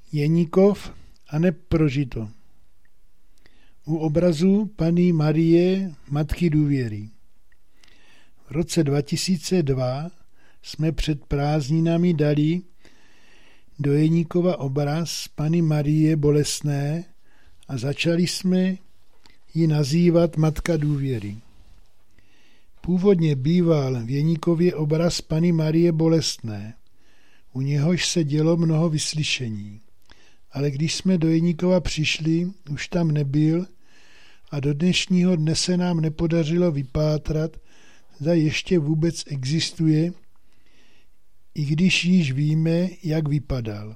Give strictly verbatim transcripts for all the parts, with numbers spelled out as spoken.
Jeníkov a neprožito. U obrazu Panny Marie, Matky důvěry. V roce dva tisíce dva jsme před prázdninami dali do Jeníkova obraz Panny Marie Bolestné a začali jsme ji nazývat Matka důvěry. Původně býval v Jeníkově obraz Panny Marie Bolestné, u něhož se dělo mnoho vyslyšení. Ale když jsme do Jeníkova přišli, už tam nebyl a do dnešního dne se nám nepodařilo vypátrat, zda ještě vůbec existuje, i když již víme, jak vypadal.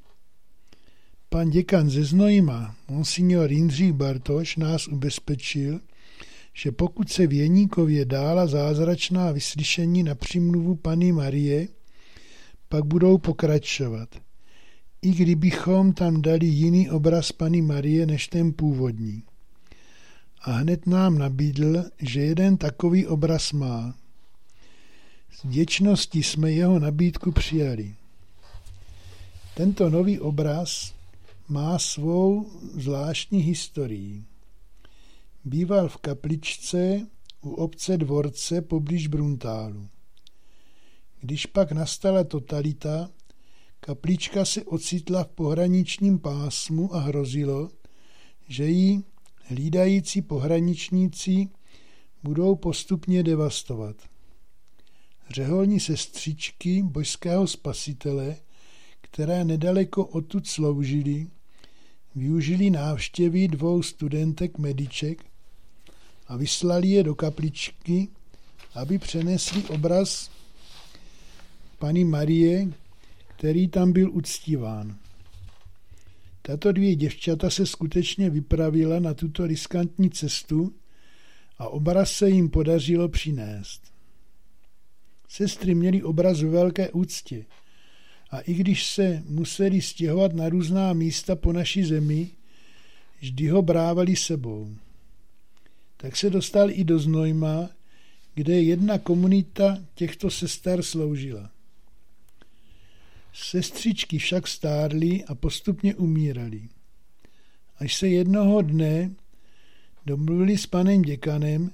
Pan děkan ze Znojma, monsignor Jindřich Bartoš, nás ubezpečil, že pokud se v Jeníkově dála zázračná vyslyšení na přímluvu Panny Marie, pak budou pokračovat, i kdybychom tam dali jiný obraz Panny Marie než ten původní. A hned nám nabídl, že jeden takový obraz má. S vděčností jsme jeho nabídku přijali. Tento nový obraz má svou zvláštní historii. Býval v kapličce u obce Dvorce poblíž Bruntálu. Když pak nastala totalita, kaplička se ocitla v pohraničním pásmu a hrozilo, že ji hlídající pohraničníci budou postupně devastovat. Řeholní sestřičky Božského spasitele, které nedaleko odtud sloužily, využili návštěvy dvou studentek mediček a vyslali je do kapličky, aby přenesli obraz Panny Marie, který tam byl uctíván. Tato dvě děvčata se skutečně vypravila na tuto riskantní cestu a obraz se jim podařilo přinést. Sestry měly obraz ve velké úctě a i když se museli stěhovat na různá místa po naší zemi, vždy ho brávali sebou. Tak se dostal i do Znojma, kde jedna komunita těchto sester sloužila. Sestřičky však stárly a postupně umírali. Až se jednoho dne domluvili s panem děkanem,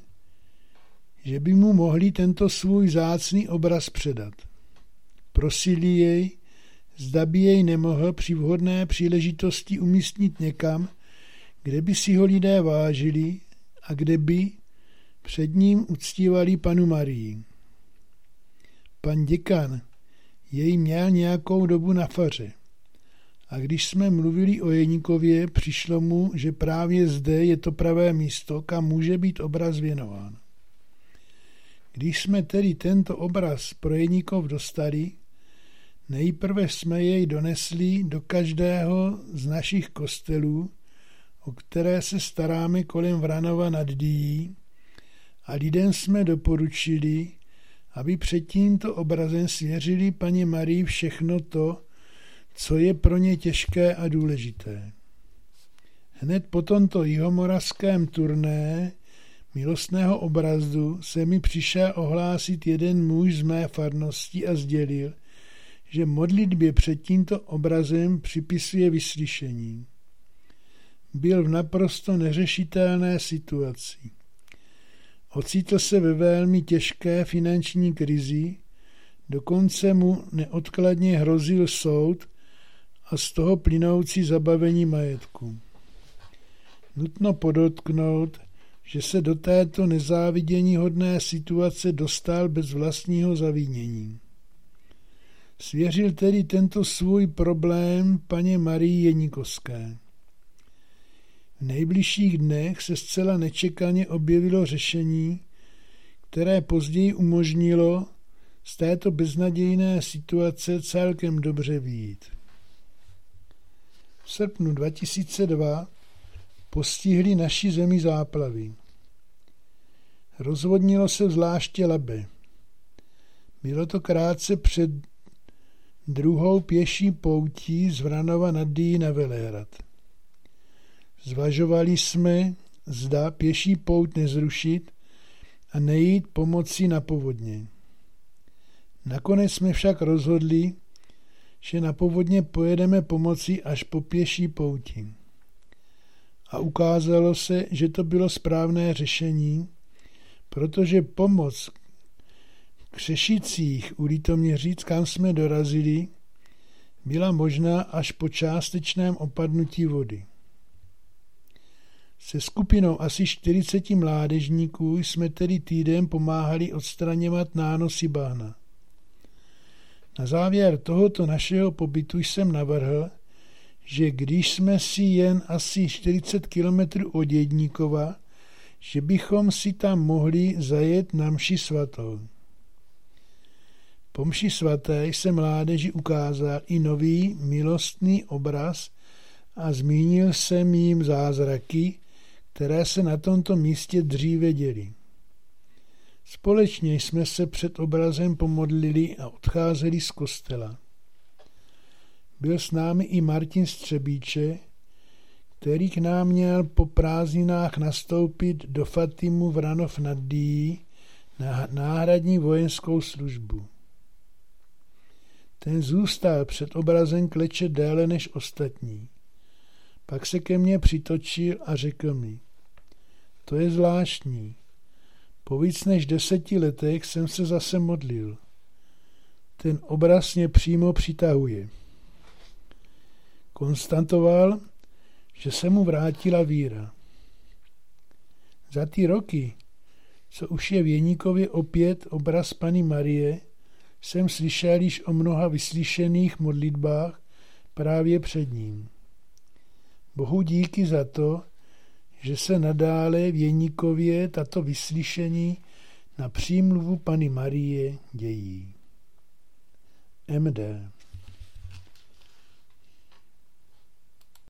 že by mu mohli tento svůj vzácný obraz předat. Prosili jej, zda by jej nemohl při vhodné příležitosti umístit někam, kde by si ho lidé vážili a kde by před ním uctívali Pannu Marii. Pan děkan jej měl nějakou dobu na faře. A když jsme mluvili o Jeníkově, přišlo mu, že právě zde je to pravé místo, kam může být obraz věnován. Když jsme tedy tento obraz pro Jeníkov dostali, nejprve jsme jej donesli do každého z našich kostelů, o které se staráme kolem Vranova nad Dyjí, a lidem jsme doporučili, aby před tímto obrazem svěřili Panně Marii všechno to, co je pro ně těžké a důležité. Hned po tomto jihomoravském turné milostného obrazu se mi přišel ohlásit jeden muž z mé farnosti a sdělil, že modlitbě před tímto obrazem připisuje vyslyšení. Byl v naprosto neřešitelné situaci. Ocitl se ve velmi těžké finanční krizi, dokonce mu neodkladně hrozil soud a z toho plynoucí zabavení majetku. Nutno podotknout, že se do této nezáviděníhodné situace dostal bez vlastního zavinění. Svěřil tedy tento svůj problém Panně Marii Jeníkovské. V nejbližších dnech se zcela nečekaně objevilo řešení, které později umožnilo z této beznadějné situace celkem dobře vyjít. V srpnu dva tisíce dva postihly naši zemi záplavy. Rozvodnilo se zvláště Labe. Bylo to krátce před druhou pěší poutí z Vranova nad Dyjí na Velehrad. Zvažovali jsme, zda pěší pouť nezrušit a nejít pomocí na povodně. Nakonec jsme však rozhodli, že na povodně pojedeme pomocí až po pěší pouti. A ukázalo se, že to bylo správné řešení, protože pomoc křešicích u Litoměříc, kam jsme dorazili, byla možná až po částečném opadnutí vody. Se skupinou asi čtyřiceti mládežníků jsme tedy týden pomáhali odstraňovat nánosy bahna. Na závěr tohoto našeho pobytu jsem navrhl, že když jsme si jen asi čtyřicet kilometrů od Jedníkova, že bychom si tam mohli zajet na mši svatou. Po mši svaté jsem mládeži ukázal i nový milostný obraz a zmínil jsem jim zázraky, které se na tomto místě dříve děly. Společně jsme se před obrazem pomodlili a odcházeli z kostela. Byl s námi i Martin Střebíče, který k nám měl po prázdninách nastoupit do Fatimu v Ranov nad Dyjí na náhradní vojenskou službu. Ten zůstal před obrazem kleče déle než ostatní. Pak se ke mně přitočil a řekl mi: to je zvláštní. Po víc než deseti letech jsem se zase modlil. Ten obraz mě přímo přitahuje. Konstatoval, že se mu vrátila víra. Za ty roky, co už je v Jeníkově opět obraz Panny Marie, jsem slyšel již o mnoha vyslyšených modlitbách právě před ním. Bohu díky za to, že se nadále v Jeníkově tato vyslyšení na přímluvu Panny Marie dějí. M D